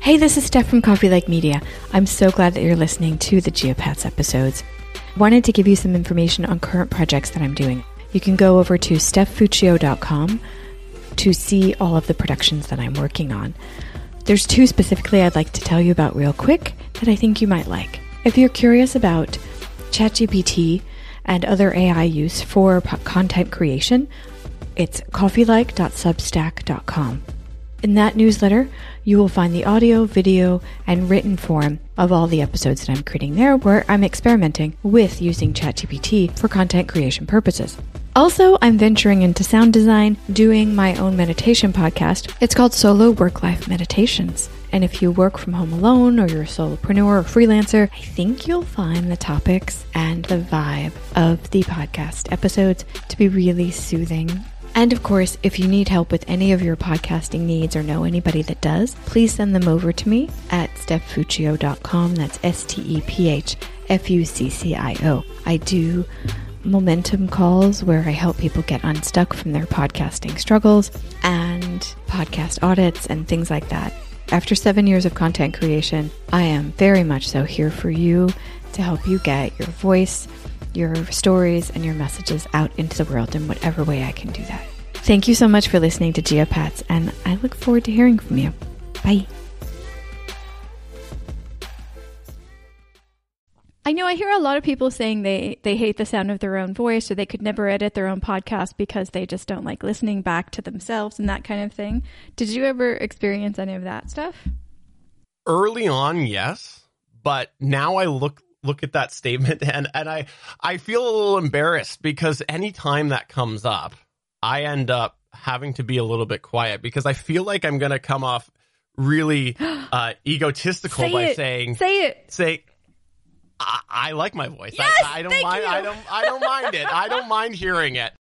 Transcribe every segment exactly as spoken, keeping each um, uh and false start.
Hey, this is Steph from Coffee Like Media. I'm so glad that you're listening to the Geopats episodes. Wanted to give you some information on current projects that I'm doing. You can go over to steph fuccio dot com to see all of the productions that I'm working on. There's two specifically I'd like to tell you about real quick that I think you might like. If you're curious about ChatGPT and other A I use for po- content creation, it's coffeelike dot substack dot com. In that newsletter, you will find the audio, video, and written form of all the episodes that I'm creating there, where I'm experimenting with using ChatGPT for content creation purposes. Also, I'm venturing into sound design, doing my own meditation podcast. It's called Solo Work-Life Meditations. And if you work from home alone, or you're a solopreneur or freelancer, I think you'll find the topics and the vibe of the podcast episodes to be really soothing. And of course, if you need help with any of your podcasting needs or know anybody that does, please send them over to me at steph fuccio dot com. That's S T E P H F U C C I O. I do momentum calls where I help people get unstuck from their podcasting struggles and podcast audits and things like that. After seven years of content creation, I am very much so here for you to help you get your voice, your stories, and your messages out into the world in whatever way I can do that. Thank you so much for listening to Geopats, and I look forward to hearing from you. Bye. I know I hear a lot of people saying they, they hate the sound of their own voice, or they could never edit their own podcast because they just don't like listening back to themselves and that kind of thing. Did you ever experience any of that stuff? Early on, yes. But now I look look at that statement and, and I, I feel a little embarrassed because anytime that comes up, I end up having to be a little bit quiet because I feel like I'm going to come off really uh, egotistical say by it. saying, say it. say, I, I like my voice. Yes, I, I don't thank mind. you. I don't. I don't mind it. I don't mind hearing it.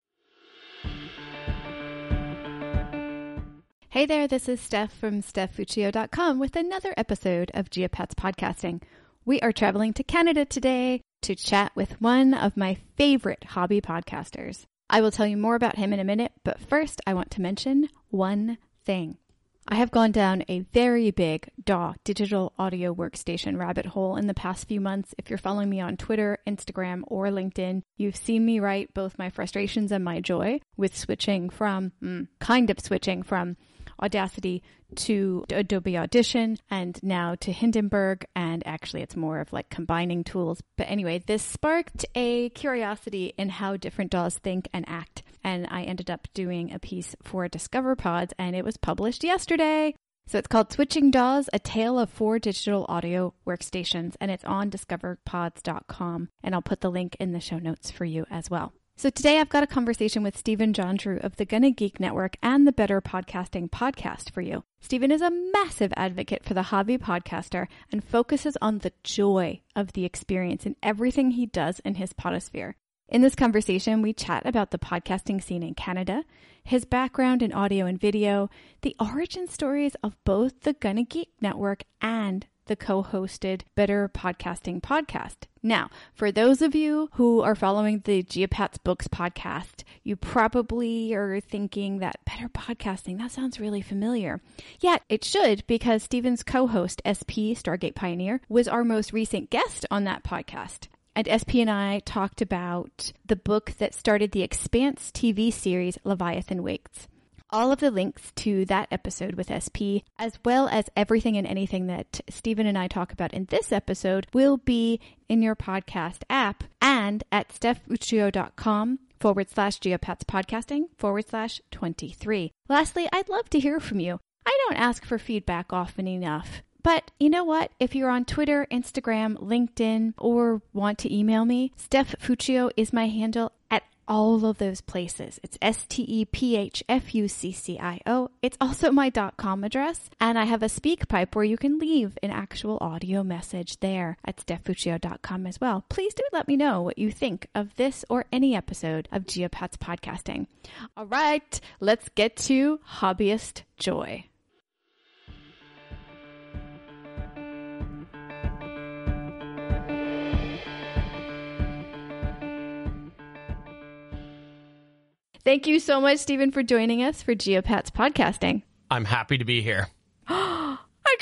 Hey there, this is Steph from steph fuccio dot com with another episode of Geopats Podcasting. We are traveling to Canada today to chat with one of my favorite hobby podcasters. I will tell you more about him in a minute, but first I want to mention one thing. I have gone down a very big D A W, digital audio workstation rabbit hole in the past few months. If you're following me on Twitter, Instagram, or LinkedIn, you've seen me write both my frustrations and my joy with switching from, mm, kind of switching from Audacity to Adobe Audition and now to Hindenburg, and actually it's more of like combining tools. But anyway, this sparked a curiosity in how different D A Ws think and act, and I ended up doing a piece for Discover Pods, and it was published yesterday. So it's called Switching D A Ws, A Tale of Four Digital Audio Workstations, and it's on discover pods dot com, and I'll put the link in the show notes for you as well. So today I've got a conversation with Stephen Jondrew of the Gonna Geek Network and the Better Podcasting podcast for you. Stephen is a massive advocate for the hobby podcaster and focuses on the joy of the experience in everything he does in his podosphere. In this conversation, we chat about the podcasting scene in Canada, his background in audio and video, the origin stories of both the Gonna Geek Network and the co-hosted Better Podcasting podcast. Now, for those of you who are following the Geopats Books podcast, you probably are thinking that Better Podcasting, that sounds really familiar. Yeah, it should, because Stephen's co-host, S P, Stargate Pioneer, was our most recent guest on that podcast. And S P and I talked about the book that started the Expanse T V series, Leviathan Waits. All of the links to that episode with S P, as well as everything and anything that Stephen and I talk about in this episode, will be in your podcast app and at steph fuccio dot com forward slash Geopats Podcasting forward slash 23. Lastly, I'd love to hear from you. I don't ask for feedback often enough. But you know what? If you're on Twitter, Instagram, LinkedIn, or want to email me, Steph Fuccio is my handle at all of those places. It's S T E P H F U C C I O. It's also my .com address, and I have a SpeakPipe where you can leave an actual audio message there at steph fuccio dot com as well. Please do let me know what you think of this or any episode of Geopats Podcasting. All right, let's get to hobbyist joy. Thank you so much, Stephen, for joining us for Geopats Podcasting. I'm happy to be here. I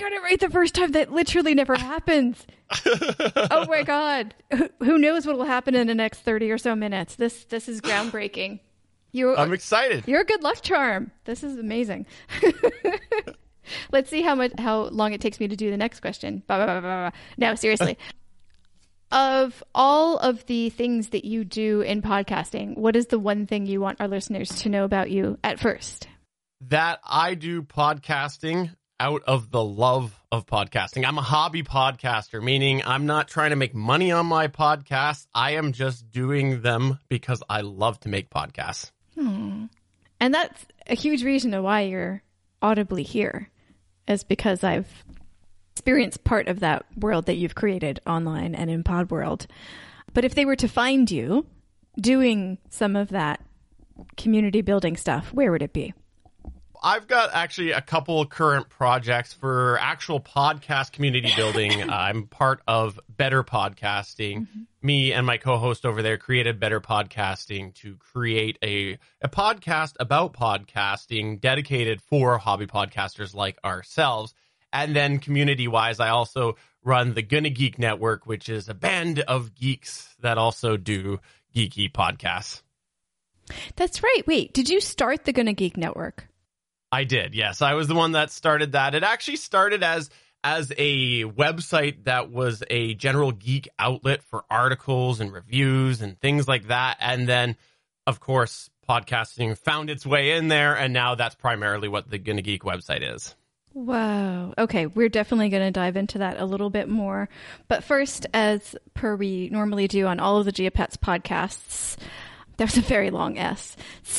got it right the first time. That literally never happens. Oh my God. Who, who knows what will happen in the next thirty or so minutes? This this is groundbreaking. You, I'm excited. You're a good luck charm. This is amazing. Let's see how much how long it takes me to do the next question. Bah, bah, bah, bah, bah. No, seriously. Of all of the things that you do in podcasting, what is the one thing you want our listeners to know about you at first? That I do podcasting out of the love of podcasting. I'm a hobby podcaster, meaning I'm not trying to make money on my podcasts. I am just doing them because I love to make podcasts. Hmm. And that's a huge reason of why you're audibly here, is because I've experienced part of that world that you've created online and in Pod World. But if they were to find you doing some of that community building stuff, where would it be? I've got actually a couple of current projects for actual podcast community building. I'm part of Better Podcasting. Mm-hmm. Me and my co-host over there created Better Podcasting to create a, a podcast about podcasting dedicated for hobby podcasters like ourselves. And then community-wise, I also run the Gonna Geek Network, which is a band of geeks that also do geeky podcasts. That's right. Wait, did you start the Gonna Geek Network? I did, yes. I was the one that started that. It actually started as as a website that was a general geek outlet for articles and reviews and things like that. And then, of course, podcasting found its way in there, and now that's primarily what the Gonna Geek website is. Wow. Okay, we're definitely going to dive into that a little bit more. But first, as per we normally do on all of the Geopats podcasts, there's a very long S.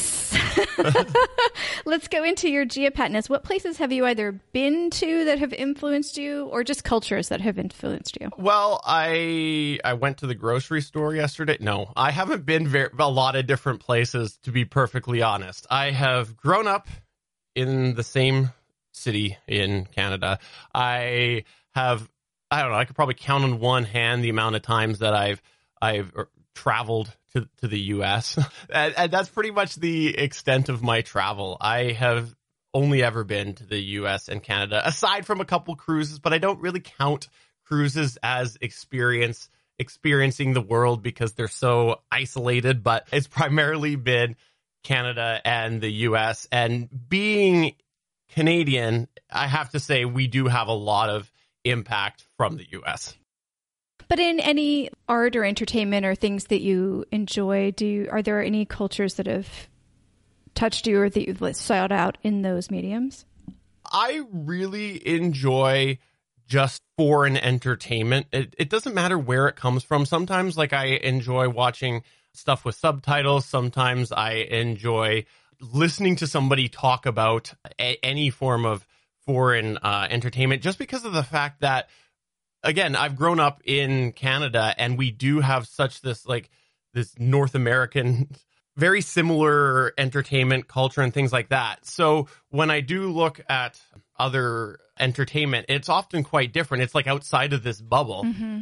Let's go into your Geopatness. What places have you either been to that have influenced you, or just cultures that have influenced you? Well, I I went to the grocery store yesterday. No, I haven't been very, a lot of different places, to be perfectly honest. I have grown up in the same city in Canada. I have, I don't know, I could probably count on one hand the amount of times that I've I've traveled to, to the U S and, and that's pretty much the extent of my travel. I have only ever been to the U S and Canada, aside from a couple cruises, but I don't really count cruises as experience experiencing the world because they're so isolated. But it's primarily been Canada and the U S. And being Canadian, I have to say we do have a lot of impact from the U S. But in any art or entertainment or things that you enjoy, do you, are there any cultures that have touched you or that you've sought out in those mediums? I really enjoy just foreign entertainment. It, it doesn't matter where it comes from. Sometimes, like, I enjoy watching stuff with subtitles. Sometimes I enjoy listening to somebody talk about a, any form of foreign uh, entertainment, just because of the fact that, again, I've grown up in Canada, and we do have such this, like, this North American, very similar entertainment culture and things like that. So when I do look at other entertainment, it's often quite different. It's like outside of this bubble. Mm-hmm.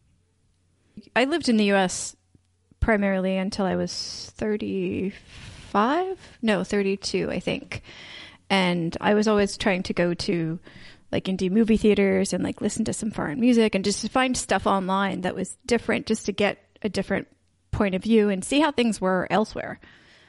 I lived in the U S primarily until I was thirty-five. No, thirty-two, I think. And I was always trying to go to like indie movie theaters and like listen to some foreign music and just to find stuff online that was different, just to get a different point of view and see how things were elsewhere.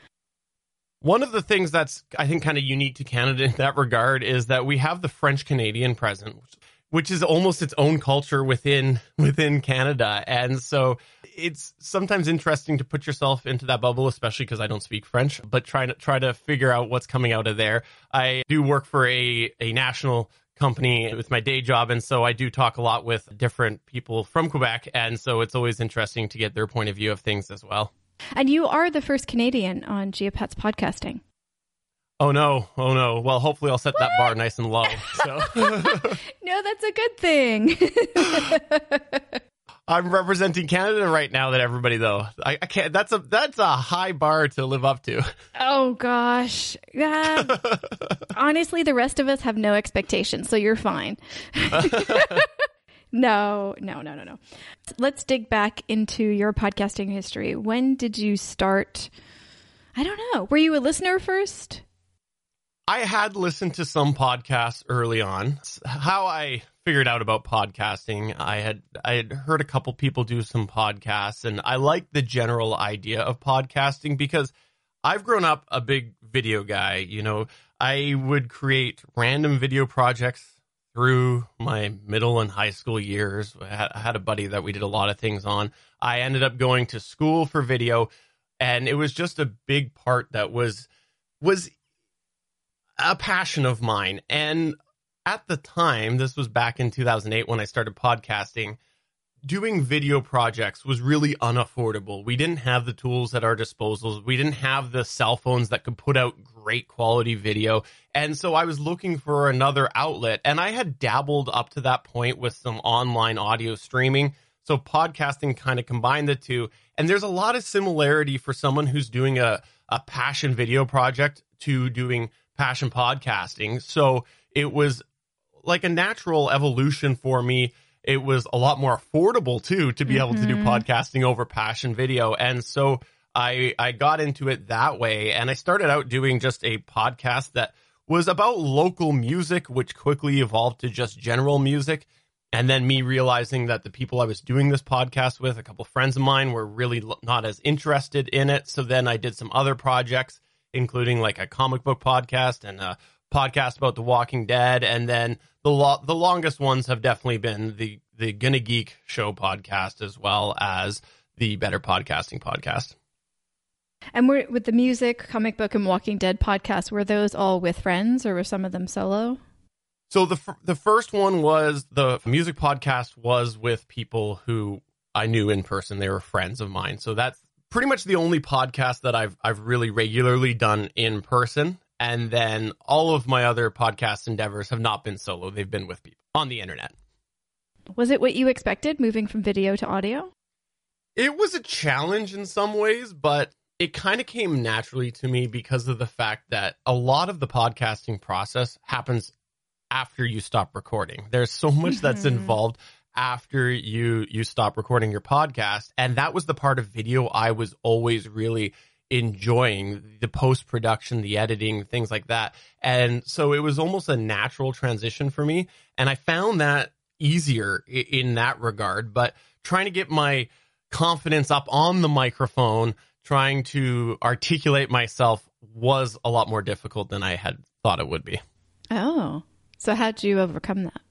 One of the things that's, I think, kind of unique to Canada in that regard is that we have the French Canadian present, which, which is almost its own culture within within Canada. And so it's sometimes interesting to put yourself into that bubble, especially because I don't speak French, but try to try to figure out what's coming out of there. I do work for a, a national company with my day job, and so I do talk a lot with different people from Quebec, and so it's always interesting to get their point of view of things as well. And you are the first Canadian on Geopats podcasting. Oh no, oh no. Well, hopefully I'll set what? that bar nice and low. So no, that's a good thing. I'm representing Canada right now. That everybody though, I, I can't. That's a that's a high bar to live up to. Oh gosh, yeah. Honestly, the rest of us have no expectations, so you're fine. No, no, no, no, no. Let's dig back into your podcasting history. When did you start? I don't know. Were you a listener first? I had listened to some podcasts early on. How I figured out about podcasting, I had I had heard a couple people do some podcasts, and I liked the general idea of podcasting because I've grown up a big video guy. You know, I would create random video projects through my middle and high school years. I had a buddy that we did a lot of things on. I ended up going to school for video, and it was just a big part that was was a passion of mine. And at the time, this was back in two thousand eight when I started podcasting, doing video projects was really unaffordable. We didn't have the tools at our disposal. We didn't have the cell phones that could put out great quality video. And so I was looking for another outlet. And I had dabbled up to that point with some online audio streaming. So podcasting kind of combined the two. And there's a lot of similarity for someone who's doing a, a passion video project to doing passion podcasting. So it was like a natural evolution for me. It was a lot more affordable too to be mm-hmm. able to do podcasting over passion video. And so I I got into it that way. And I started out doing just a podcast that was about local music, which quickly evolved to just general music. And then me realizing that the people I was doing this podcast with, a couple friends of mine, were really not as interested in it. So then I did some other projects, including like a comic book podcast and a podcast about The Walking Dead. And then the lo- the longest ones have definitely been the, the Gonna Geek Show podcast, as well as the Better Podcasting podcast. And were, with the music, comic book, and Walking Dead podcast, were those all with friends, or were some of them solo? So the f- the first one was the music podcast was with people who I knew in person. They were friends of mine. So that's pretty much the only podcast that I've I've really regularly done in person. And then all of my other podcast endeavors have not been solo. They've been with people on the internet. Was it what you expected, moving from video to audio? It was a challenge in some ways, but it kind of came naturally to me because of the fact that a lot of the podcasting process happens after you stop recording. There's so much mm-hmm. that's involved after you you stop recording your podcast. And that was the part of video I was always really enjoying, the post-production, the editing, things like that. And so it was almost a natural transition for me. And I found that easier in that regard. But trying to get my confidence up on the microphone, trying to articulate myself was a lot more difficult than I had thought it would be. Oh, so how'd you overcome that?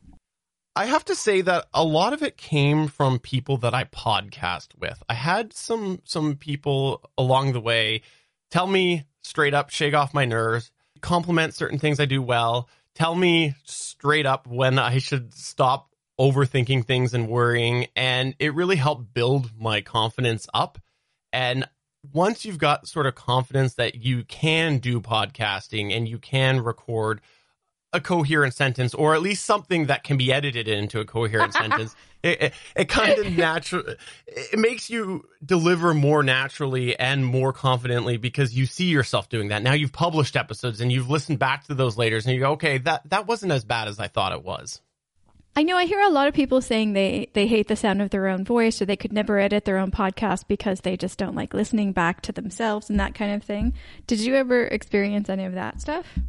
I have to say that a lot of it came from people that I podcast with. I had some some people along the way tell me straight up, shake off my nerves, compliment certain things I do well, tell me straight up when I should stop overthinking things and worrying. And it really helped build my confidence up. And once you've got sort of confidence that you can do podcasting and you can record a coherent sentence, or at least something that can be edited into a coherent sentence, it, it, it kind of natural. It makes you deliver more naturally and more confidently because you see yourself doing that. Now you've published episodes and you've listened back to those later, and you go, okay, that that wasn't as bad as I thought it was. I know I hear a lot of people saying they, they hate the sound of their own voice, or they could never edit their own podcast because they just don't like listening back to themselves and that kind of thing. Did you ever experience any of that stuff?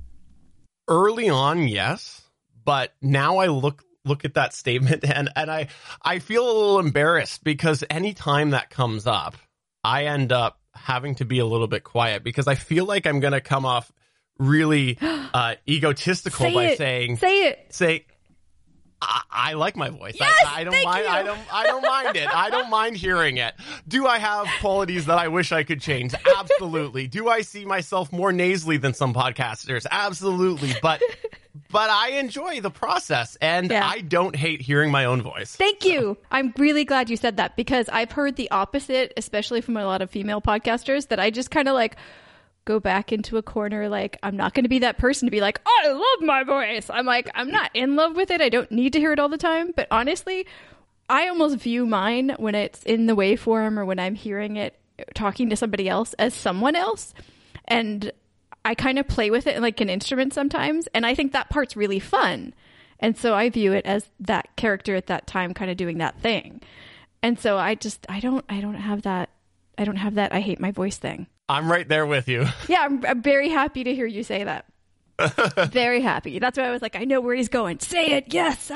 Early on, yes, but now I look look at that statement and, and I, I feel a little embarrassed because anytime that comes up, I end up having to be a little bit quiet because I feel like I'm going to come off really uh, egotistical say by it. saying, say it, say, I, I like my voice. Yes, I, I don't thank mind. you. I don't. I don't mind it. I don't mind hearing it. Do I have qualities that I wish I could change? Absolutely. Do I see myself more nasally than some podcasters? Absolutely. But but I enjoy the process, and yeah. I don't hate hearing my own voice. Thank you. I'm really glad you said that because I've heard the opposite, especially from a lot of female podcasters, that I just kind of like go back into a corner. Like, I'm not going to be that person to be like, oh, I love my voice. I'm like, I'm not in love with it. I don't need to hear it all the time. But honestly, I almost view mine when it's in the waveform or when I'm hearing it talking to somebody else as someone else. And I kind of play with it like an instrument sometimes. And I think that part's really fun. And so I view it as that character at that time kind of doing that thing. And so I just, I don't, I don't have that, I don't have that I hate my voice thing. I'm right there with you. Yeah, I'm, I'm very happy to hear you say that. Very happy. That's why I was like, I know where he's going. Say it. Yes.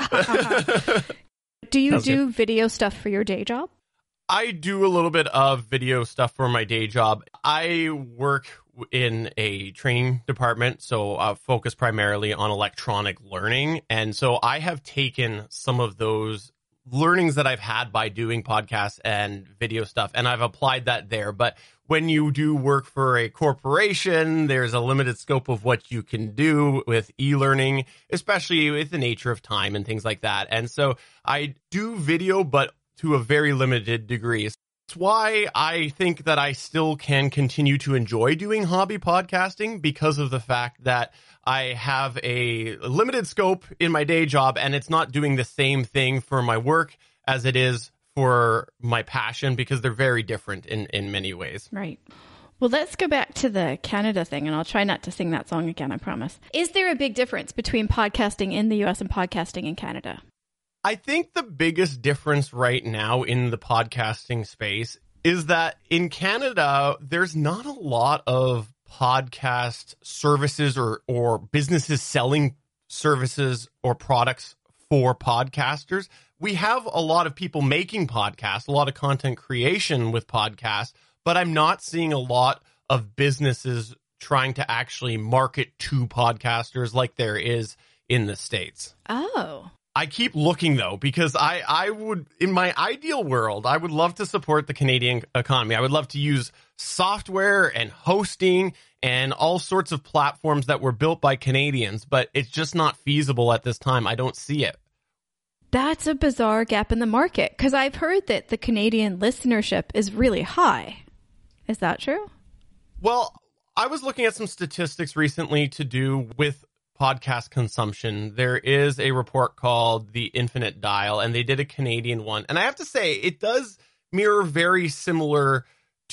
Do you Sounds do good. video stuff for your day job? I do a little bit of video stuff for my day job. I work in a training department, so I focus primarily on electronic learning. And so I have taken some of those learnings that I've had by doing podcasts and video stuff, and I've applied that there. But when you do work for a corporation, there's a limited scope of what you can do with e-learning, especially with the nature of time and things like that. And so I do video, but to a very limited degree. That's why I think that I still can continue to enjoy doing hobby podcasting, because of the fact that I have a limited scope in my day job, and it's not doing the same thing for my work as it is for my passion, because they're very different in, in many ways. Right. Well, let's go back to the Canada thing, and I'll try not to sing that song again, I promise. Is there a big difference between podcasting in the U S and podcasting in Canada? I think the biggest difference right now in the podcasting space is that in Canada, there's not a lot of podcast services or, or businesses selling services or products for podcasters. We have a lot of people making podcasts, a lot of content creation with podcasts, but I'm not seeing a lot of businesses trying to actually market to podcasters like there is in the States. Oh. I keep looking, though, because I, I would, in my ideal world, I would love to support the Canadian economy. I would love to use software and hosting and all sorts of platforms that were built by Canadians, but it's just not feasible at this time. I don't see it. That's a bizarre gap in the market, because I've heard that the Canadian listenership is really high. Is that true? Well, I was looking at some statistics recently to do with podcast consumption. There is a report called The Infinite Dial, and they did a Canadian one. And I have to say, it does mirror very similar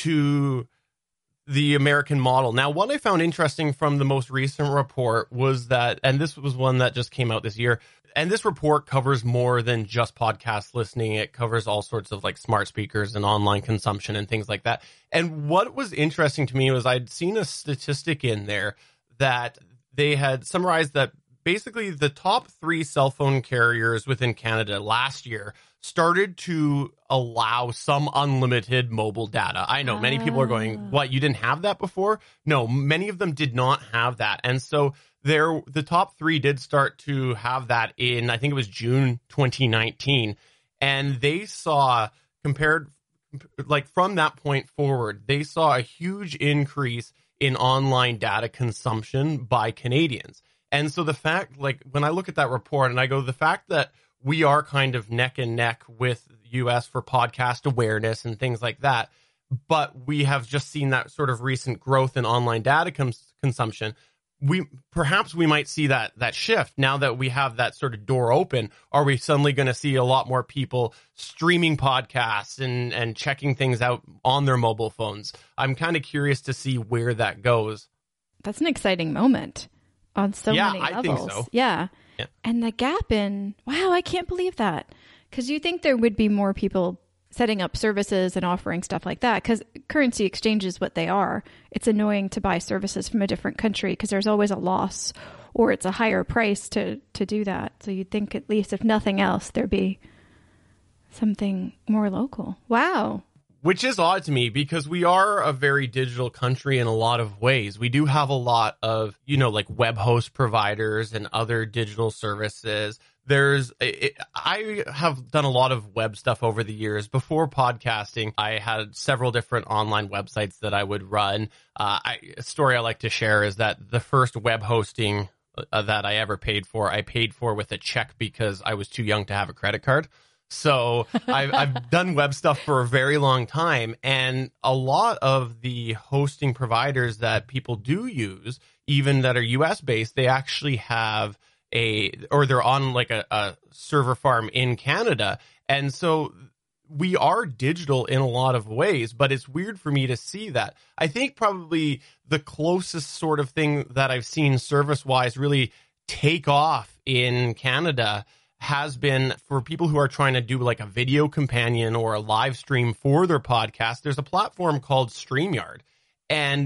to the American model. Now, what I found interesting from the most recent report was that, and this was one that just came out this year, and this report covers more than just podcast listening. It covers all sorts of like smart speakers and online consumption and things like that. And what was interesting to me was I'd seen a statistic in there that they had summarized that basically the top three cell phone carriers within Canada last year started to allow some unlimited mobile data. I know many people are going, what, you didn't have that before? No, many of them did not have that. And so there, the top three did start to have that in, I think it was June twenty nineteen. And they saw, compared, like from that point forward, they saw a huge increase in online data consumption by Canadians. And so the fact, like when I look at that report and I go, the fact that we are kind of neck and neck with the U S for podcast awareness and things like that, but we have just seen that sort of recent growth in online data cons- consumption. We perhaps we might see that that shift now that we have that sort of door open. Are we suddenly going to see a lot more people streaming podcasts and and checking things out on their mobile phones? I'm kind of curious to see where that goes. That's an exciting moment on so yeah, many I levels. think so. Yeah. yeah. And the gap in, wow, I can't believe that. Because you think there would be more people setting up services and offering stuff like that, because currency exchange is what they are. It's annoying to buy services from a different country because there's always a loss, or it's a higher price to, to do that. So you'd think at least, if nothing else, there'd be something more local. Wow. Which is odd to me because we are a very digital country in a lot of ways. We do have a lot of, you know, like web host providers and other digital services. There's, it, I have done a lot of web stuff over the years. Before podcasting, I had several different online websites that I would run. Uh, I, a story I like to share is that the first web hosting uh, that I ever paid for, I paid for with a check because I was too young to have a credit card. So I've, I've done web stuff for a very long time, and a lot of the hosting providers that people do use, even that are U S based, they actually have a, or they're on like a, a server farm in Canada. And so we are digital in a lot of ways, but it's weird for me to see that. I think probably the closest sort of thing that I've seen service-wise really take off in Canada has been for people who are trying to do like a video companion or a live stream for their podcast. There's a platform called StreamYard. And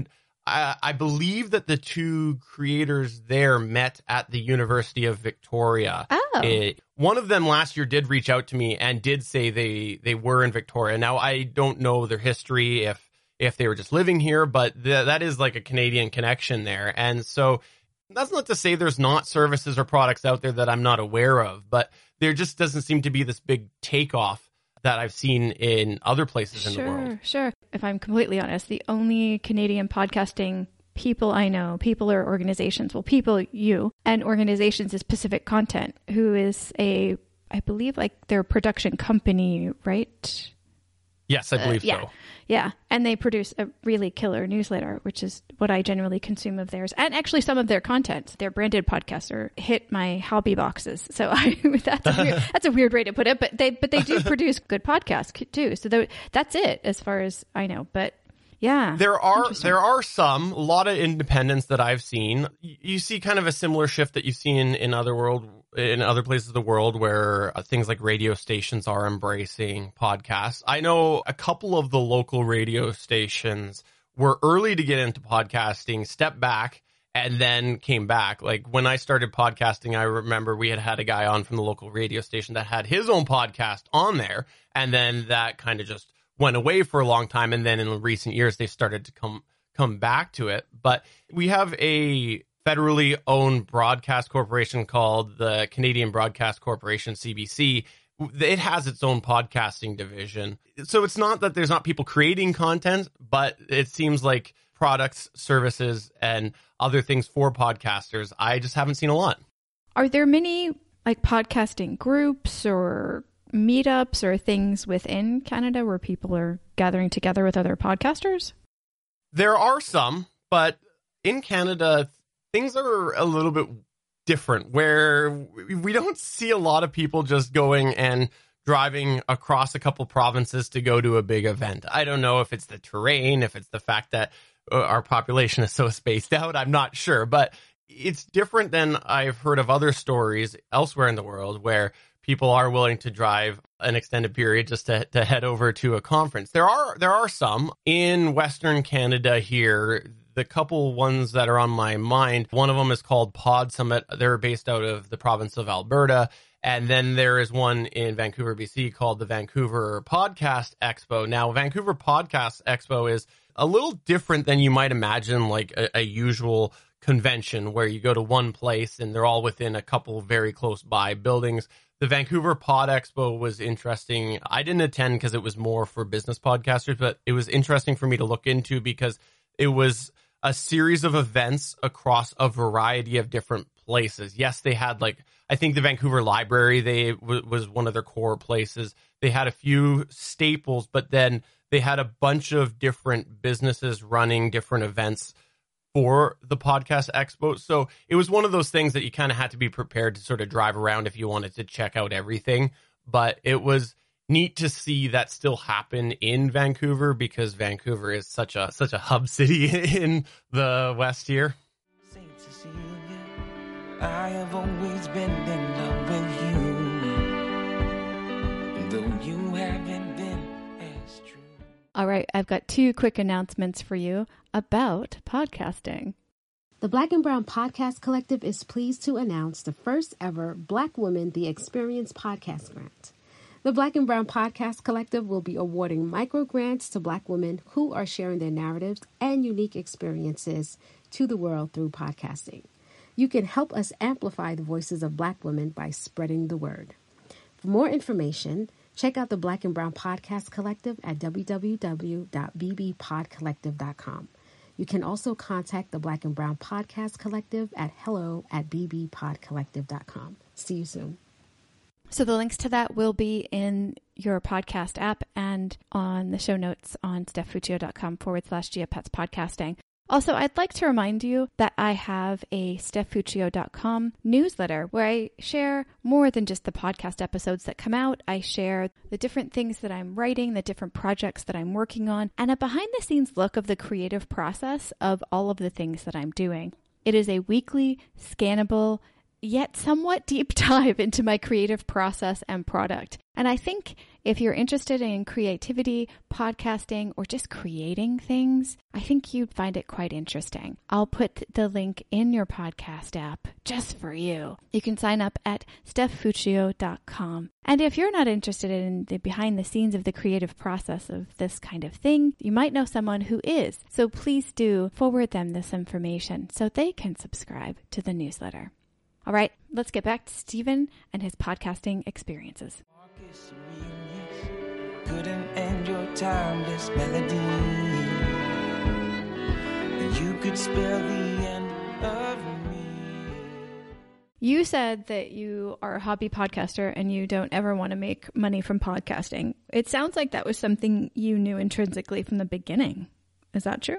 I, I believe that the two creators there met at the University of Victoria. Oh. It, one of them last year did reach out to me and did say they, they were in Victoria. Now, I don't know their history, if if they were just living here, but th- that is like a Canadian connection there. And so that's not to say there's not services or products out there that I'm not aware of, but there just doesn't seem to be this big takeoff that I've seen in other places in sure, the world. Sure. If I'm completely honest, the only Canadian podcasting people I know, people or organizations, well, people, you, and organizations is Pacific Content, who is a, I believe, like their production company, right? Yes, I believe uh, yeah. so. Yeah. And they produce a really killer newsletter, which is what I generally consume of theirs. And actually some of their content, their branded podcasts are hit my hobby boxes. So I, that's, a weird, that's a weird way to put it, but they, but they do produce good podcasts too. So th- that's it as far as I know. But yeah, there are, there are some, a lot of independents that I've seen. You, you see kind of a similar shift that you've seen in other world, in other places of the world where uh, things like radio stations are embracing podcasts. I know a couple of the local radio stations were early to get into podcasting, stepped back, and then came back. Like when I started podcasting, I remember we had had a guy on from the local radio station that had his own podcast on there. And then that kind of just went away for a long time. And then in recent years, they've started to come, come back to it. But we have a federally owned broadcast corporation called the Canadian Broadcast Corporation, C B C. It has its own podcasting division. So it's not that there's not people creating content, but it seems like products, services, and other things for podcasters, I just haven't seen a lot. Are there many like podcasting groups or meetups or things within Canada where people are gathering together with other podcasters? There are some, but in Canada, things are a little bit different, where we don't see a lot of people just going and driving across a couple provinces to go to a big event. I don't know if it's the terrain, if it's the fact that our population is so spaced out. I'm not sure, but it's different than I've heard of other stories elsewhere in the world where people are willing to drive an extended period just to, to head over to a conference. There are there are some in Western Canada here. The couple ones that are on my mind, one of them is called Pod Summit. They're based out of the province of Alberta. And then there is one in Vancouver, B C called the Vancouver Podcast Expo. Now, Vancouver Podcast Expo is a little different than you might imagine, like a, a usual convention where you go to one place and they're all within a couple very close by buildings. The Vancouver Pod Expo was interesting. I didn't attend because it was more for business podcasters, but it was interesting for me to look into because it was a series of events across a variety of different places. Yes, they had like, I think the Vancouver Library, they w- was one of their core places. They had a few staples, but then they had a bunch of different businesses running different events for the Podcast Expo. So it was one of those things that you kind of had to be prepared to sort of drive around if you wanted to check out everything. But it was neat to see that still happen in Vancouver because Vancouver is such a such a hub city in the West here. Saint Cecilia, I have always been in love with you, though you haven't been as true. All right, I've got two quick announcements for you about podcasting. The Black and Brown Podcast Collective is pleased to announce the first ever Black Women The Experience podcast grant. The Black and Brown Podcast Collective will be awarding micro grants to Black women who are sharing their narratives and unique experiences to the world through podcasting. You can help us amplify the voices of Black women by spreading the word. For more information, check out the Black and Brown Podcast Collective at w w w dot b b pod collective dot com. You can also contact the Black and Brown Podcast Collective at hello at b b pod collective dot com. See you soon. So the links to that will be in your podcast app and on the show notes on stephfuccio.com forward slash Geopats podcasting. Also, I'd like to remind you that I have a steph fuccio dot com newsletter where I share more than just the podcast episodes that come out. I share the different things that I'm writing, the different projects that I'm working on, and a behind-the-scenes look of the creative process of all of the things that I'm doing. It is a weekly, scannable, yet somewhat deep dive into my creative process and product. And I think If you're interested in creativity, podcasting, or just creating things, I think you'd find it quite interesting. I'll put the link in your podcast app just for you. You can sign up at steph fuccio dot com. And if you're not interested in the behind the scenes of the creative process of this kind of thing, you might know someone who is. So please do forward them this information so they can subscribe to the newsletter. All right, let's get back to Stephen and his podcasting experiences. Couldn't end your timeless melody. You could spell the end of me. You said that you are a hobby podcaster and you don't ever want to make money from podcasting. It sounds like that was something you knew intrinsically from the beginning. Is that true?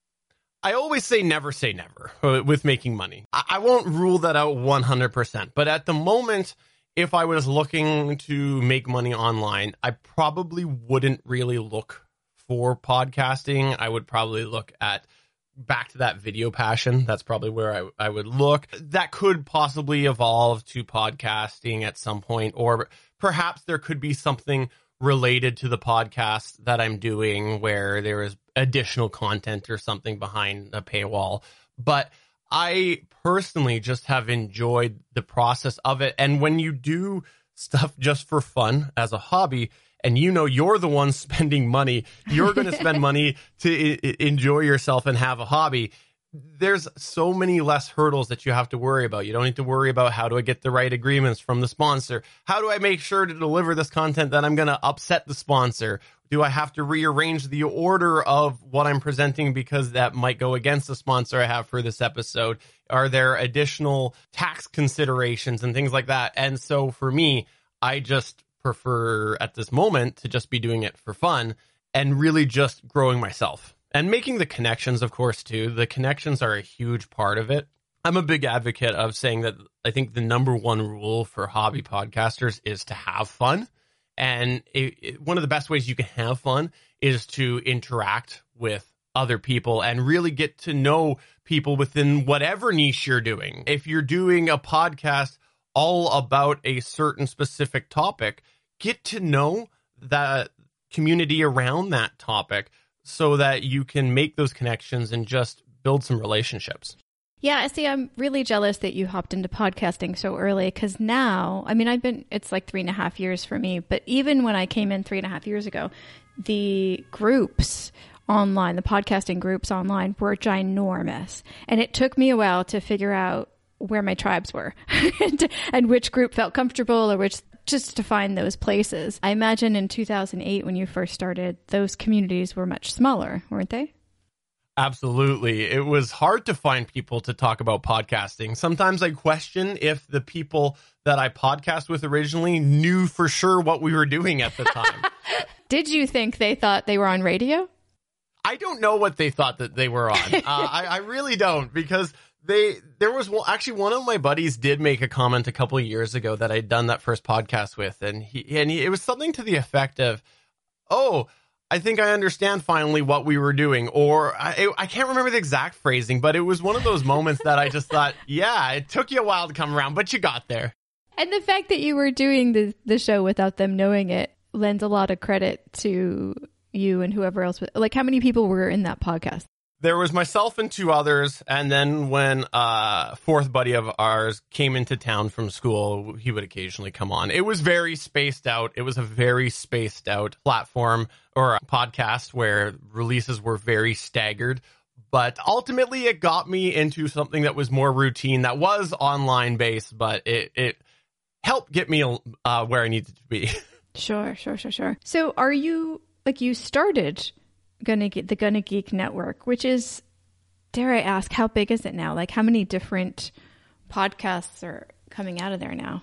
I always say never say never with making money. I won't rule that out one hundred percent. But at the moment, if I was looking to make money online, I probably wouldn't really look for podcasting. I would probably look at back to that video passion. That's probably where I, I would look. That could possibly evolve to podcasting at some point, or perhaps there could be something related to the podcast that I'm doing where there is additional content or something behind a paywall. But I personally just have enjoyed the process of it. And when you do stuff just for fun as a hobby, and you know you're the one spending money, you're going to spend money to I- enjoy yourself and have a hobby, there's so many less hurdles that you have to worry about. You don't need to worry about how do I get the right agreements from the sponsor? How do I make sure to deliver this content that I'm going to upset the sponsor? Do I have to rearrange the order of what I'm presenting because that might go against the sponsor I have for this episode? Are there additional tax considerations and things like that? And so for me, I just prefer at this moment to just be doing it for fun and really just growing myself. And making the connections, of course, too. The connections are a huge part of it. I'm a big advocate of saying that I think the number one rule for hobby podcasters is to have fun. And it, it, one of the best ways you can have fun is to interact with other people and really get to know people within whatever niche you're doing. If you're doing a podcast all about a certain specific topic, get to know the community around that topic, so that you can make those connections and just build some relationships. Yeah, see, I'm really jealous that you hopped into podcasting so early because now, I mean, I've been, it's like three and a half years for me, but even when I came in three and a half years ago, the groups online, the podcasting groups online were ginormous. And it took me a while to figure out where my tribes were and, and which group felt comfortable or which, just to find those places. I imagine in two thousand eight, when you first started, those communities were much smaller, weren't they? Absolutely. It was hard to find people to talk about podcasting. Sometimes I question if the people that I podcast with originally knew for sure what we were doing at the time. Did you think they thought they were on radio? I don't know what they thought that they were on. uh, I, I really don't, because They there was well, actually one of my buddies did make a comment a couple of years ago that I'd done that first podcast with, and he and he, it was something to the effect of, "Oh, I think I understand finally what we were doing," or I I can't remember the exact phrasing, but it was one of those moments that I just thought, "Yeah, it took you a while to come around, but you got there." And the fact that you were doing the the show without them knowing it lends a lot of credit to you and whoever else. Like, how many people were in that podcast? There was myself and two others, and then when a uh, fourth buddy of ours came into town from school, he would occasionally come on. It was very spaced out. It was a very spaced out platform or a podcast where releases were very staggered. But ultimately, it got me into something that was more routine, that was online based, but it, it helped get me uh, where I needed to be. Sure, sure, sure, sure. So are you, like, you started Gonna Get the Gonna Geek Network, which is, dare I ask, how big is it now? Like, how many different podcasts are coming out of there now?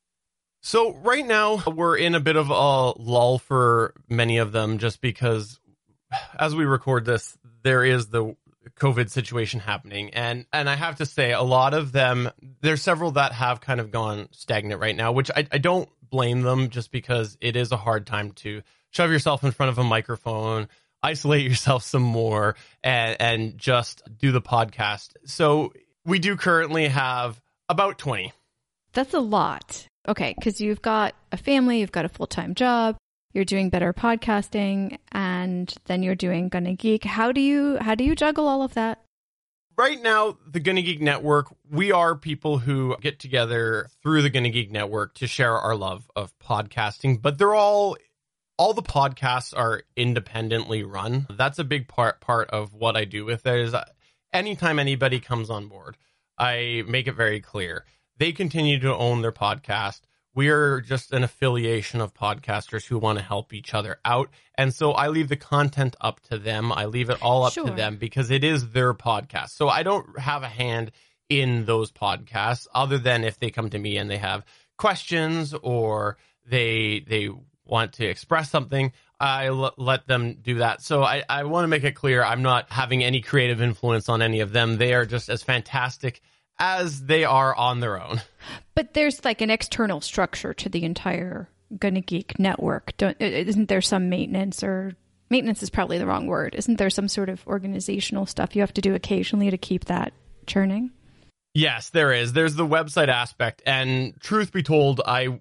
So right now we're in a bit of a lull for many of them, just because as we record this, there is the COVID situation happening. And, and I have to say, a lot of them, there's several that have kind of gone stagnant right now, which I, I don't blame them, just because it is a hard time to shove yourself in front of a microphone, isolate yourself some more, and, and just do the podcast. So we do currently have about twenty. That's a lot. Okay, because you've got a family, you've got a full-time job. you're doing Better Podcasting, and then you're doing Gonna Geek. How do you how do you juggle all of that? Right now, the Gonna Geek Network, we are people who get together through the Gonna Geek Network to share our love of podcasting, but they're all, all the podcasts are independently run. That's a big part, part of what I do with it is anytime anybody comes on board, I make it very clear. They continue to own their podcast. We are just an affiliation of podcasters who want to help each other out. And so I leave the content up to them. I leave it all up Sure. to them because it is their podcast. So I don't have a hand in those podcasts other than if they come to me and they have questions or they they want to express something. I l- let them do that. So I, I want to make it clear I'm not having any creative influence on any of them. They are just as fantastic as they are on their own. But there's like an external structure to the entire Gonna Geek network. Don't, isn't there some maintenance or maintenance is probably the wrong word. Isn't there some sort of organizational stuff you have to do occasionally to keep that churning? Yes, there is. There's the website aspect. And truth be told, I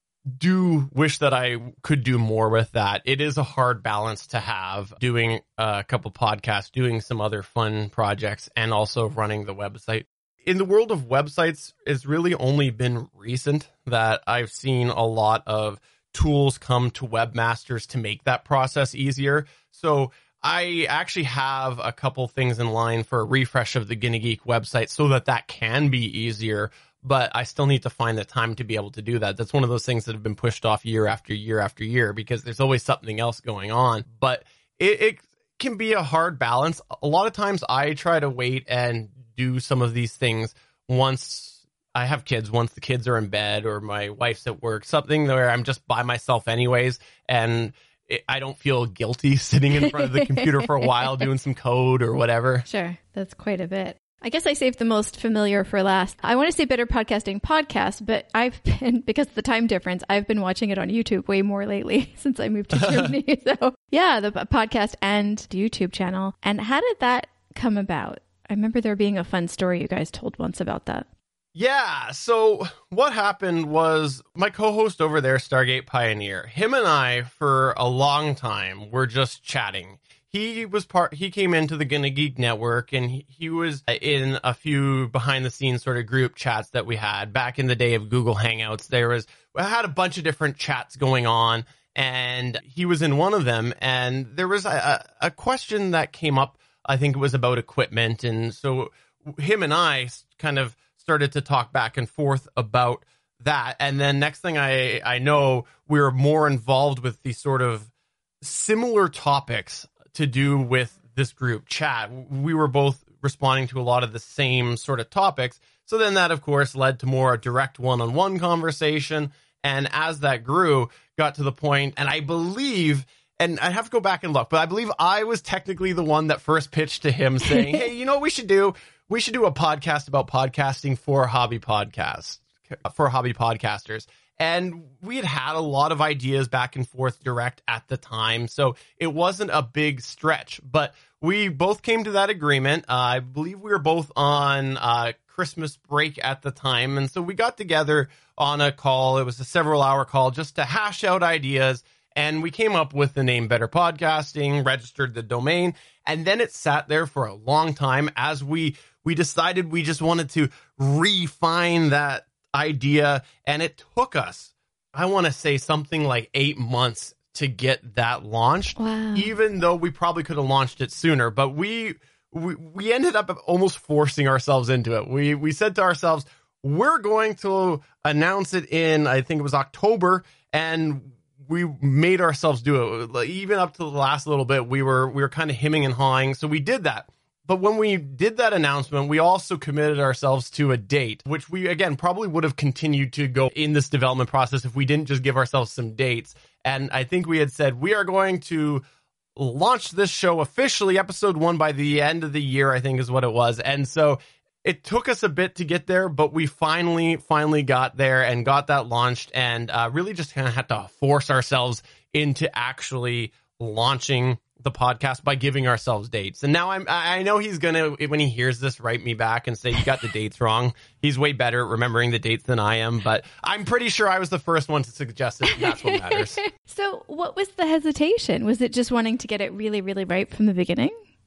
do wish that I could do more with that. It is a hard balance to have doing a couple podcasts, doing some other fun projects, and also running the website. In the world of websites, it's really only been recent that I've seen a lot of tools come to webmasters to make that process easier. So I actually have a couple things in line for a refresh of the Gonna Geek website so that that can be easier, but I still need to find the time to be able to do that. That's one of those things that have been pushed off year after year after year because there's always something else going on. But it, it can be a hard balance. A lot of times I try to wait and do some of these things once I have kids, once the kids are in bed or my wife's at work, something where I'm just by myself anyways, and it, I don't feel guilty sitting in front of the computer for a while doing some code or whatever. Sure. That's quite a bit. I guess I saved the most familiar for last. I want to say Better Podcasting podcast, but I've been, because of the time difference, I've been watching it on YouTube way more lately since I moved to Germany. So yeah, the podcast and the YouTube channel. And how did that come about? I remember there being a fun story you guys told once about that. Yeah, so what happened was my co-host over there, Stargate Pioneer, him and I, for a long time, were just chatting. He was part, he came into the Gonna Geek Network, and he, he was in a few behind-the-scenes sort of group chats that we had. Back in the day of Google Hangouts, there was, I had a bunch of different chats going on, and he was in one of them, and there was a, a question that came up. I think it was about equipment. And so him and I kind of started to talk back and forth about that. And then next thing I, I know, we were more involved with these sort of similar topics to do with this group chat. We were both responding to a lot of the same sort of topics. So then that, of course, led to more direct one-on-one conversation. And as that grew, got to the point, and I believe... And I have to go back and look, but I believe I was technically the one that first pitched to him saying, hey, you know what we should do? We should do a podcast about podcasting for hobby podcasts, for hobby podcasters. And we had had a lot of ideas back and forth direct at the time. So it wasn't a big stretch, but we both came to that agreement. Uh, I believe we were both on uh, Christmas break at the time. And so we got together on a call. It was a several hour call just to hash out ideas. And we came up with the name Better Podcasting, registered the domain, and then it sat there for a long time as we we decided we just wanted to refine that idea. And it took us, I want to say, something like eight months to get that launched, Wow. even though we probably could have launched it sooner. But we, we we ended up almost forcing ourselves into it. We we said to ourselves, we're going to announce it in, I think it was October, and we made ourselves do it. Even up to the last little bit, we were we were kind of hemming and hawing. So we did that. But when we did that announcement, we also committed ourselves to a date, which we, again, probably would have continued to go in this development process if we didn't just give ourselves some dates. And I think we had said, we are going to launch this show officially, episode one, by the end of the year, I think is what it was. And so it took us a bit to get there, but we finally, finally got there and got that launched, and uh, really just kind of had to force ourselves into actually launching the podcast by giving ourselves dates. And now I'm, I know he's going to, when he hears this, write me back and say, you got the dates wrong. He's way better at remembering the dates than I am, but I'm pretty sure I was the first one to suggest it. And that's what matters. So what was the hesitation? Was it just wanting to get it really, really right from the beginning?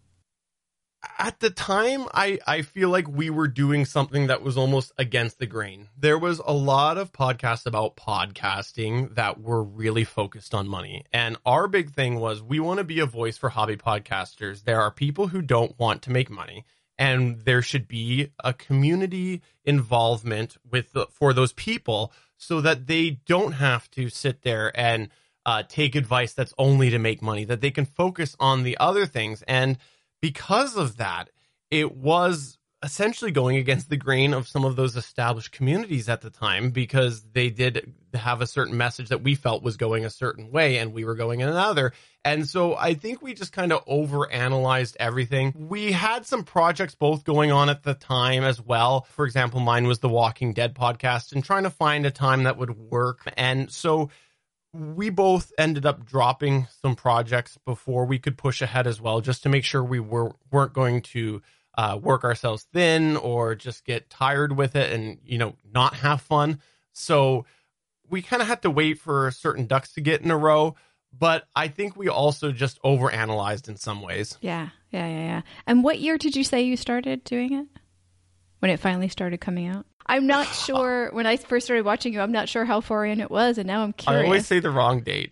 At the time, I, I feel like we were doing something that was almost against the grain. There was a lot of podcasts about podcasting that were really focused on money. And our big thing was we want to be a voice for hobby podcasters. There are people who don't want to make money, and there should be a community involvement with the, for those people so that they don't have to sit there and uh, take advice that's only to make money, that they can focus on the other things. And because of that, it was essentially going against the grain of some of those established communities at the time, because they did have a certain message that we felt was going a certain way and we were going in another. And so I think we just kind of overanalyzed everything. We had some projects both going on at the time as well. For example, mine was the Walking Dead podcast, and trying to find a time that would work. And so we both ended up dropping some projects before we could push ahead as well, just to make sure we were, weren't going to uh, work ourselves thin or just get tired with it and, you know, not have fun. So we kind of had to wait for certain ducks to get in a row. But I think we also just overanalyzed in some ways. Yeah, yeah, yeah, yeah. And what year did you say you started doing it? When it finally started coming out? I'm not sure. When I first started watching you, I'm not sure how far in it was, and now I'm curious. I always say the wrong date.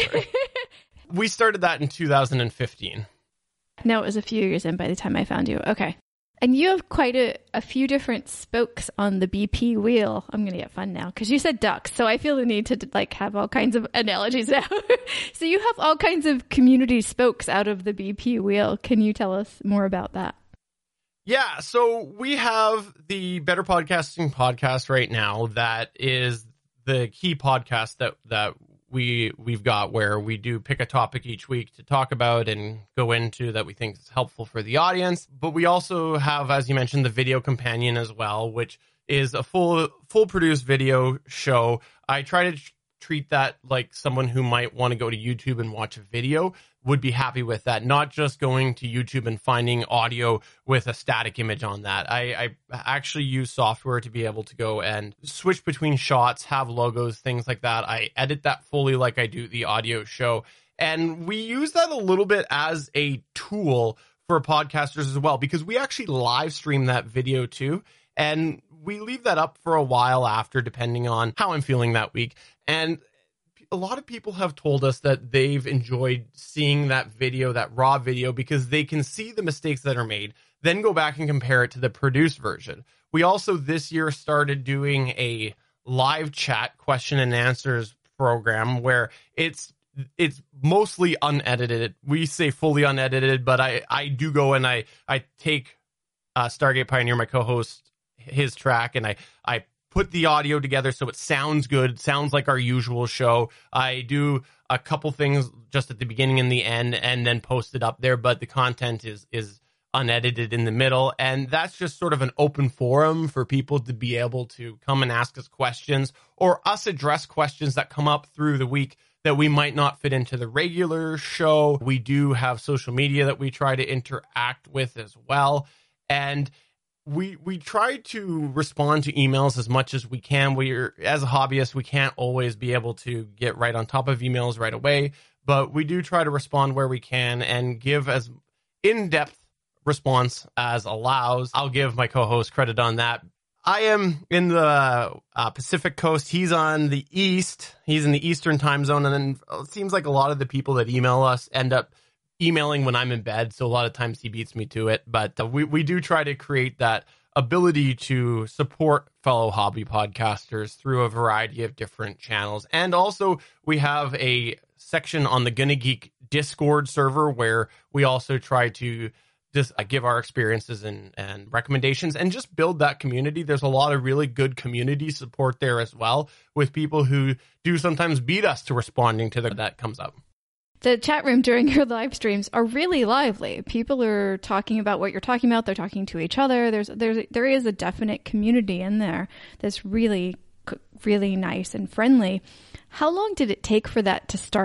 We started that in two thousand fifteen. No, it was a few years in by the time I found you. Okay. And you have quite a, a few different spokes on the B P wheel. I'm going to get fun now because you said ducks, so I feel the need to like have all kinds of analogies now. So you have all kinds of community spokes out of the B P wheel. Can you tell us more about that? Yeah, so we have the Better Podcasting podcast right now. That is the key podcast that that we we've got, where we do pick a topic each week to talk about and go into that we think is helpful for the audience. But we also have, as you mentioned, the Video Companion as well, which is a full full produced video show. I try to treat that like someone who might want to go to YouTube and watch a video would be happy with that, not just going to YouTube and finding audio with a static image on that. I, I actually use software to be able to go and switch between shots, have logos, things like that. I edit that fully like I do the audio show. And we use that a little bit as a tool for podcasters as well, because we actually live stream that video too. And we leave that up for a while after, depending on how I'm feeling that week. And a lot of people have told us that they've enjoyed seeing that video, that raw video, because they can see the mistakes that are made, then go back and compare it to the produced version. We also this year started doing a live chat question and answers program where it's it's mostly unedited. We say fully unedited, but I, I do go and I, I take uh, Stargate Pioneer, my co-host, his track, and I, I put the audio together so it sounds good. It sounds like our usual show. I do a couple things just at the beginning and the end and then post it up there, but the content is is unedited in the middle. And that's just sort of an open forum for people to be able to come and ask us questions, or us address questions that come up through the week that we might not fit into the regular show. We do have social media that we try to interact with as well. And We we try to respond to emails as much as we can. We're, as a hobbyist, we can't always be able to get right on top of emails right away, but we do try to respond where we can and give as in-depth response as allows. I'll give my co-host credit on that. I am in the uh, Pacific Coast. He's on the East. He's in the Eastern time zone, and then it seems like a lot of the people that email us end up emailing when I'm in bed, so a lot of times he beats me to it. But uh, we, we do try to create that ability to support fellow hobby podcasters through a variety of different channels. And also we have a section on the Gonna Geek Discord server where we also try to just uh, give our experiences and, and recommendations and just build that community. There's a lot of really good community support there as well, with people who do sometimes beat us to responding to the, that comes up. The chat room during your live streams are really lively. People are talking about what you're talking about. They're talking to each other. There's, there's, there is a definite community in there that's really, really nice and friendly. How long did it take for that to start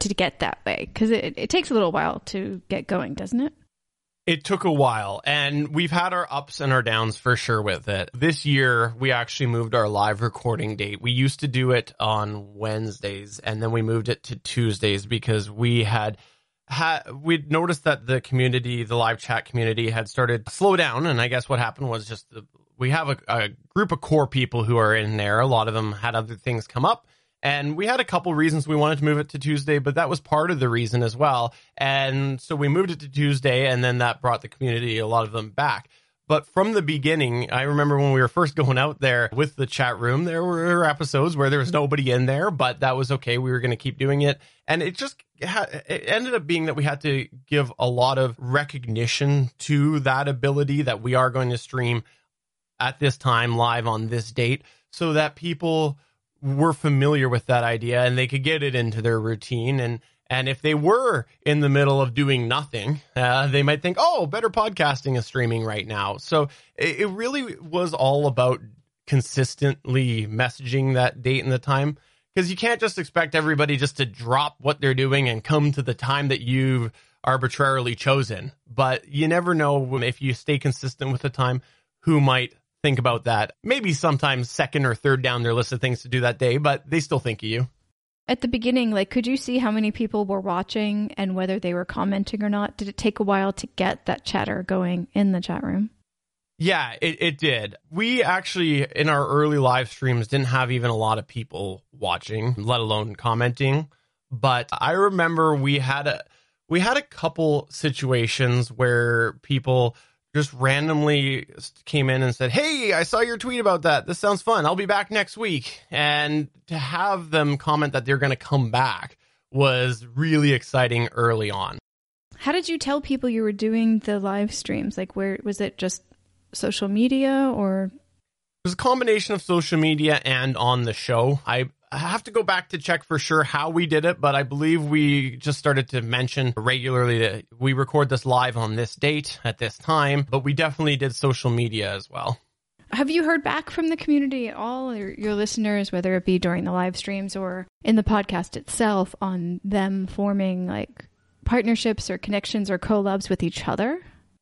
to get that way? Because it, it takes a little while to get going, doesn't it? It took a while, and we've had our ups and our downs for sure with it. This year, we actually moved our live recording date. We used to do it on Wednesdays, and then we moved it to Tuesdays because we had had we'd noticed that the community, the live chat community, had started to slow down. And I guess what happened was just the, we have a, a group of core people who are in there. A lot of them had other things come up. And we had a couple reasons we wanted to move it to Tuesday, but that was part of the reason as well. And so we moved it to Tuesday, and then that brought the community, a lot of them, back. But from the beginning, I remember when we were first going out there with the chat room, there were episodes where there was nobody in there, but that was okay. We were going to keep doing it. And it just ha- it ended up being that we had to give a lot of recognition to that ability that we are going to stream at this time live on this date so that people were familiar with that idea and they could get it into their routine. And and if they were in the middle of doing nothing, uh, they might think, oh, Better Podcasting is streaming right now. So it, it really was all about consistently messaging that date and the time, because you can't just expect everybody just to drop what they're doing and come to the time that you've arbitrarily chosen. But you never know, if you stay consistent with the time, who might think about that. Maybe sometimes second or third down their list of things to do that day, but they still think of you. At the beginning, like, could you see how many people were watching and whether they were commenting or not? Did it take a while to get that chatter going in the chat room? Yeah, it, it did. We actually, in our early live streams, didn't have even a lot of people watching, let alone commenting. But I remember we had a we had a couple situations where people just randomly came in and said, hey, I saw your tweet about that. This sounds fun. I'll be back next week. And to have them comment that they're going to come back was really exciting early on. How did you tell people you were doing the live streams? Like, where was it, just social media, or? It was a combination of social media and on the show. I I have to go back to check for sure how we did it, but I believe we just started to mention regularly that we record this live on this date at this time, but we definitely did social media as well. Have you heard back from the community at all, or your listeners, whether it be during the live streams or in the podcast itself, on them forming like partnerships or connections or collabs with each other?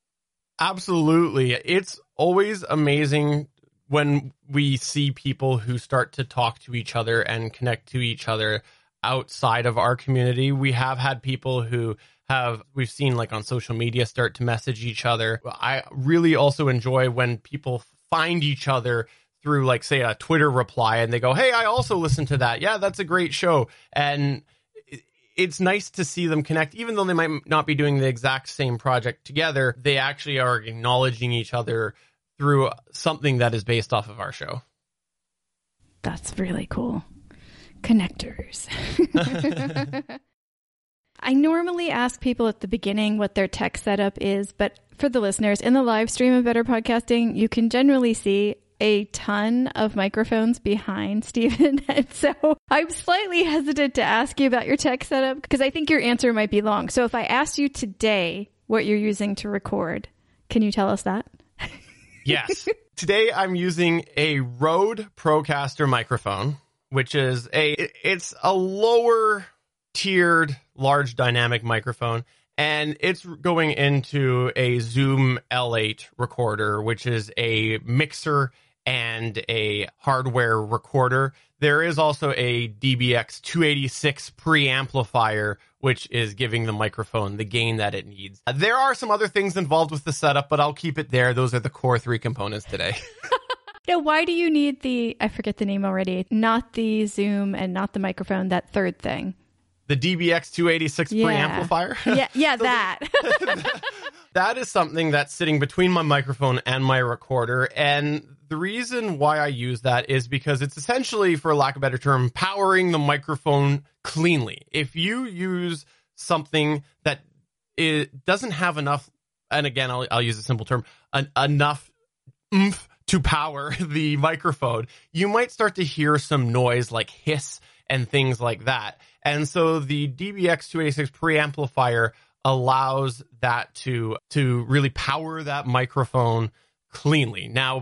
Absolutely. It's always amazing when we see people who start to talk to each other and connect to each other outside of our community. We have had people who have, we've seen like on social media, start to message each other. I really also enjoy when people find each other through, like, say, a Twitter reply, and they go, hey, I also listened to that. Yeah, that's a great show. And it's nice to see them connect, even though they might not be doing the exact same project together. They actually are acknowledging each other through something that is based off of our show. That's really cool. Connectors. I normally ask people at the beginning what their tech setup is, but for the listeners, in the live stream of Better Podcasting, you can generally see a ton of microphones behind Stephen. And so I'm slightly hesitant to ask you about your tech setup because I think your answer might be long. So if I asked you today what you're using to record, can you tell us that? Yes. Today I'm using a Rode Procaster microphone, which is a, it's a lower tiered large dynamic microphone, and it's going into a Zoom L eight recorder, which is a mixer and a hardware recorder. There is also a D B X two eighty-six preamplifier, which is giving the microphone the gain that it needs. There are some other things involved with the setup, but I'll keep it there. Those are the core three components today. Now, why do you need the, I forget the name already, not the Zoom and not the microphone, that third thing? The D B X two eighty-six yeah. preamplifier? Yeah, yeah, so that. The, that is something that's sitting between my microphone and my recorder. And the reason why I use that is because it's essentially, for lack of a better term, powering the microphone cleanly. If you use something that it doesn't have enough, and again, I'll, I'll use a simple term, an, enough oomph to power the microphone, you might start to hear some noise like hiss and things like that. And so the D B X two eighty-six preamplifier allows that to to really power that microphone cleanly. Now,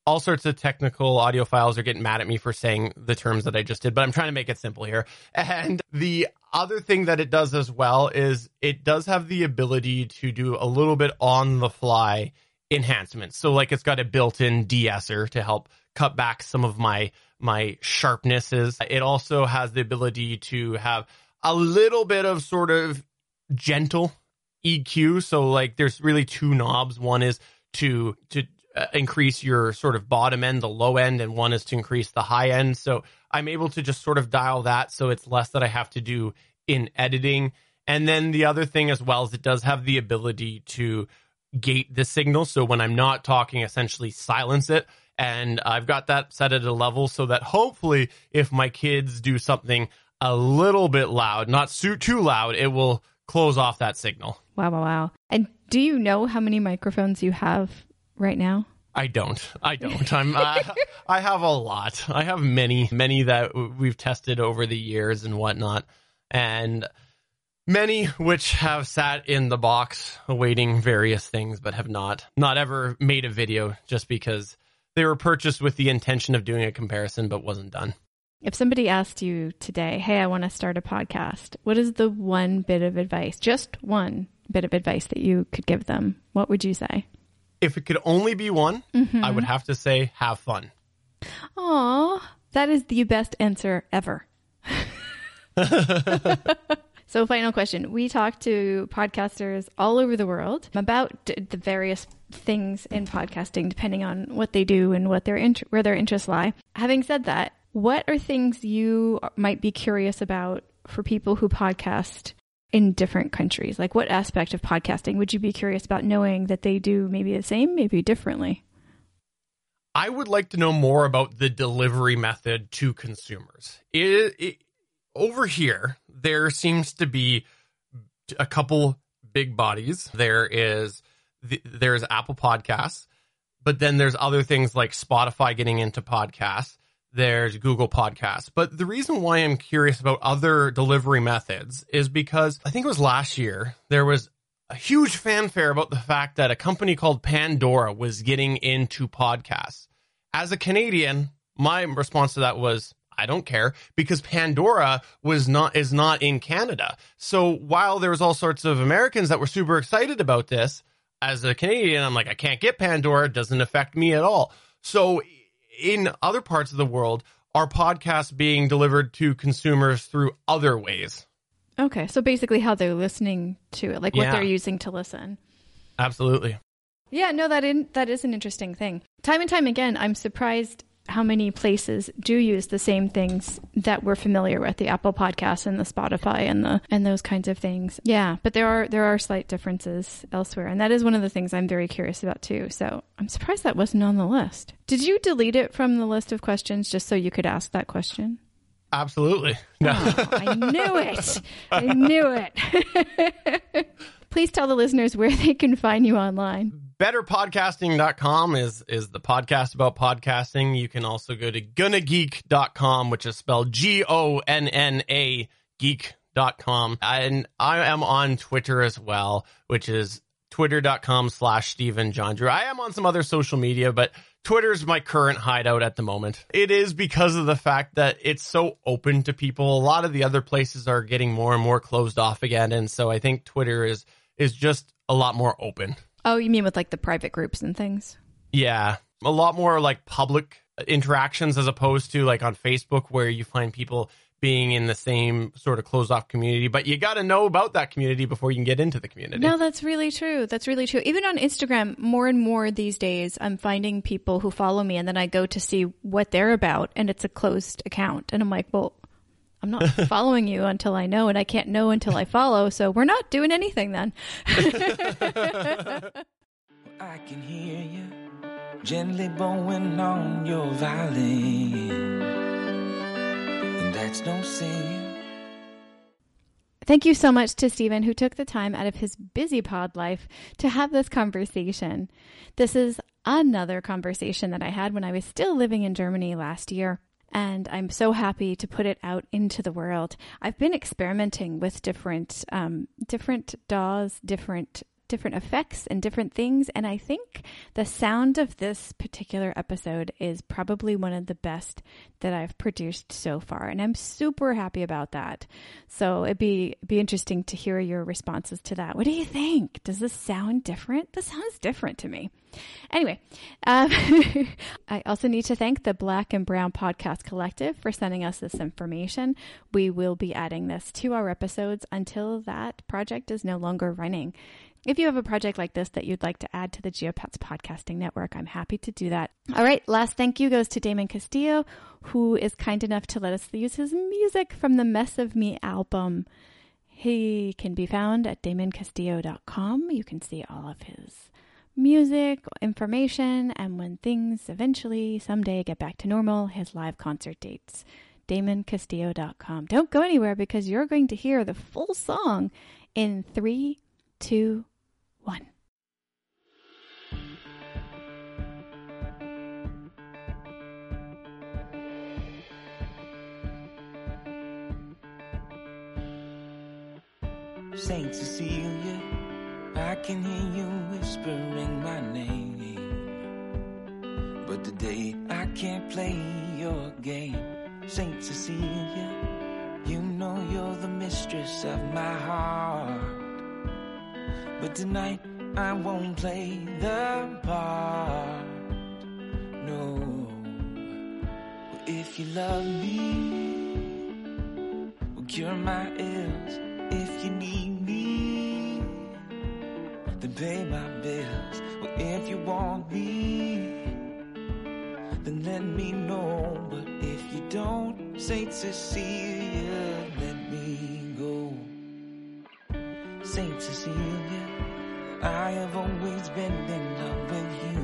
all sorts of technical audiophiles are getting mad at me for saying the terms that I just did, but I'm trying to make it simple here. And the other thing that it does as well is it does have the ability to do a little bit on the fly enhancements. So like it's got a built-in de-esser to help cut back some of my my sharpnesses. It also has the ability to have a little bit of sort of gentle E Q. So like there's really two knobs. One is to to uh, increase your sort of bottom end, the low end, and one is to increase the high end. So I'm able to just sort of dial that so it's less that I have to do in editing. And then the other thing as well is it does have the ability to gate the signal. So when I'm not talking, essentially silence it. And I've got that set at a level so that hopefully if my kids do something a little bit loud, not too loud, it will close off that signal. Wow, wow, wow. And do you know how many microphones you have right now? I don't. I don't. I'm. Uh, I have a lot. I have many, many that we've tested over the years and whatnot, and many which have sat in the box awaiting various things, but have not, not ever made a video just because they were purchased with the intention of doing a comparison, but wasn't done. If somebody asked you today, hey, I want to start a podcast, what is the one bit of advice, just one bit of advice that you could give them? What would you say? If it could only be one, mm-hmm. I would have to say, have fun. Aw, that is the best answer ever. So final question. We talk to podcasters all over the world about d- the various things in podcasting, depending on what they do and what their int- where their interests lie. Having said that, what are things you might be curious about for people who podcast in different countries? Like what aspect of podcasting would you be curious about knowing that they do maybe the same, maybe differently? I would like to know more about the delivery method to consumers. It, it, over here, there seems to be a couple big bodies. There is the, there's Apple Podcasts, but then there's other things like Spotify getting into podcasts. There's Google Podcasts. But the reason why I'm curious about other delivery methods is because I think it was last year, there was a huge fanfare about the fact that a company called Pandora was getting into podcasts. As a Canadian, my response to that was, I don't care, because Pandora was not is not in Canada. So while there was all sorts of Americans that were super excited about this, as a Canadian, I'm like, I can't get Pandora. It doesn't affect me at all. So in other parts of the world, are podcasts being delivered to consumers through other ways? Okay, so basically how they're listening to it, like what Yeah. they're using to listen. Absolutely. Yeah, no, that in, that is an interesting thing. Time and time again, I'm surprised how many places do use the same things that we're familiar with, the Apple Podcasts and the Spotify and the and those kinds of things. Yeah, but there are there are slight differences elsewhere, and that is one of the things I'm very curious about too. So I'm surprised that wasn't on the list. Did you delete it from the list of questions just so you could ask that question? Absolutely. No. Oh, I knew it. I knew it. Please tell the listeners where they can find you online. better podcasting dot com is is the podcast about podcasting. You can also go to gonna geek dot com, which is spelled G O N N A geek dot com. And I am on Twitter as well, which is twitter dot com slash Stephen John Drew. I am on some other social media, but Twitter's my current hideout at the moment. It is because of the fact that it's so open to people. A lot of the other places are getting more and more closed off again. And so I think Twitter is is just a lot more open. Oh, you mean with like the private groups and things? Yeah, a lot more like public interactions as opposed to like on Facebook where you find people being in the same sort of closed off community. But you got to know about that community before you can get into the community. No, that's really true. That's really true. Even on Instagram, more and more these days, I'm finding people who follow me and then I go to see what they're about and it's a closed account. And I'm like, well, I'm not following you until I know, and I can't know until I follow. So we're not doing anything then. I can hear you gently bowing on your violin, and that's no singing. Thank you so much to Stephen, who took the time out of his busy pod life to have this conversation. This is another conversation that I had when I was still living in Germany last year. And I'm so happy to put it out into the world. I've been experimenting with different, um, different D A Ws, different different effects and different things. And I think the sound of this particular episode is probably one of the best that I've produced so far. And I'm super happy about that. So it'd be, be interesting to hear your responses to that. What do you think? Does this sound different? This sounds different to me. Anyway, um, I also need to thank the Black and Brown Podcast Collective for sending us this information. We will be adding this to our episodes until that project is no longer running. If you have a project like this that you'd like to add to the Geopats Podcasting Network, I'm happy to do that. All right, last thank you goes to Damon Castillo, who is kind enough to let us use his music from the Mess of Me album. He can be found at damon castillo dot com. You can see all of his music, information, and when things eventually someday get back to normal, his live concert dates. damon castillo dot com. Don't go anywhere because you're going to hear the full song in three, two, one. Saint Cecilia, I can hear you whispering my name, but today I can't play your game. Saint Cecilia, you know you're the mistress of my heart, but tonight I won't play the part. No, well, if you love me, will cure my ills. If you need me, then pay my bills. Well, if you want me, then let me know. But if you don't, Saint Cecilia, let me go. Saint Cecilia, I have always been in love with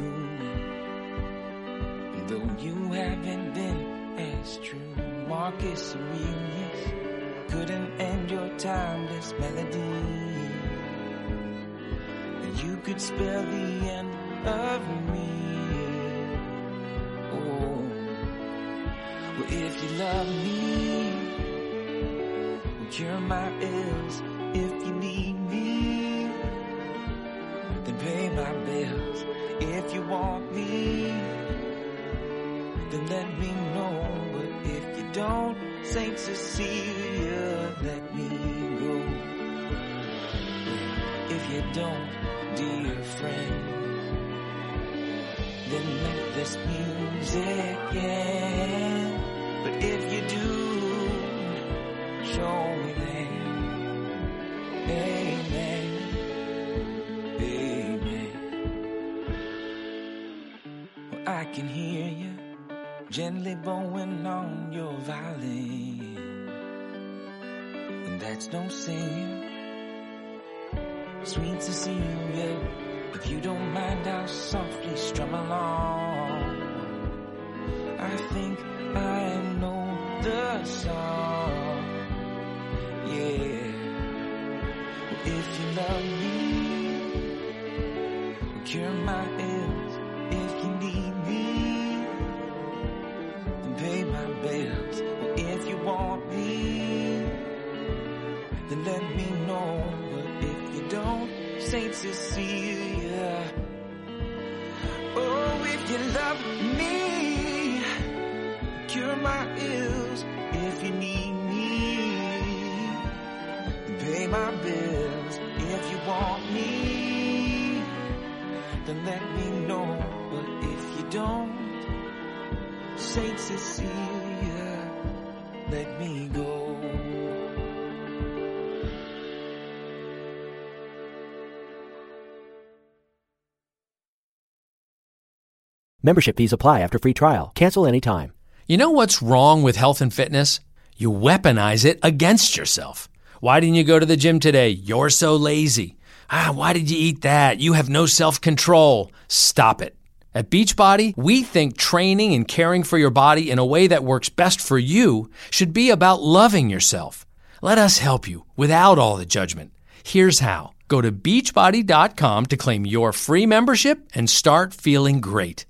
you, though you haven't been as true. Marcus Aurelius couldn't end your timeless melody. You could spell the end of me. Oh, well, if you love me, will cure my ills. If you need me, then pay my bills. If you want me, then let me know. But if you don't, Saint Cecilia, let me go. If you don't, dear friend, then let this music end. But if you do, show me then. Amen. Amen. Well, I can hear you gently bowing on your violin, and that's no sin. Sweet Cecilia, if you don't mind, I'll softly strum along. I think I know the song. Yeah. Well, if you love me, cure my ills. If you need me, pay my bills. Well, if you want me, then let me know. But if you don't, Saint Cecilia, oh, if you love me, cure my ills. If you need me, pay my bills. If you want me, then let me know. But if you don't, Saint Cecilia, let me go. Membership fees apply after free trial. Cancel anytime. You know what's wrong with health and fitness? You weaponize it against yourself. Why didn't you go to the gym today? You're so lazy. Ah, why did you eat that? You have no self-control. Stop it. At Beachbody, we think training and caring for your body in a way that works best for you should be about loving yourself. Let us help you without all the judgment. Here's how. Go to beachbody dot com to claim your free membership and start feeling great.